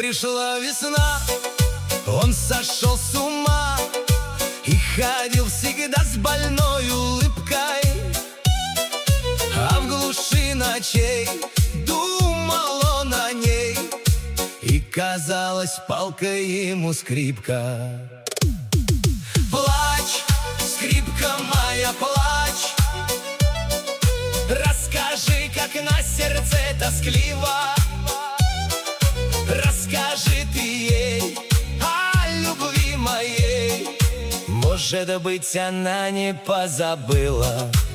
пришла весна, он сошел с ума и ходил всегда с больной улыбкой. А в глуши ночей думал он о ней, и казалась палкой ему скрипка. Плачь, скрипка моя, плачь, расскажи, как на сердце тоскливо. Расскажи ты ей о любви моей, может быть, она не позабыла.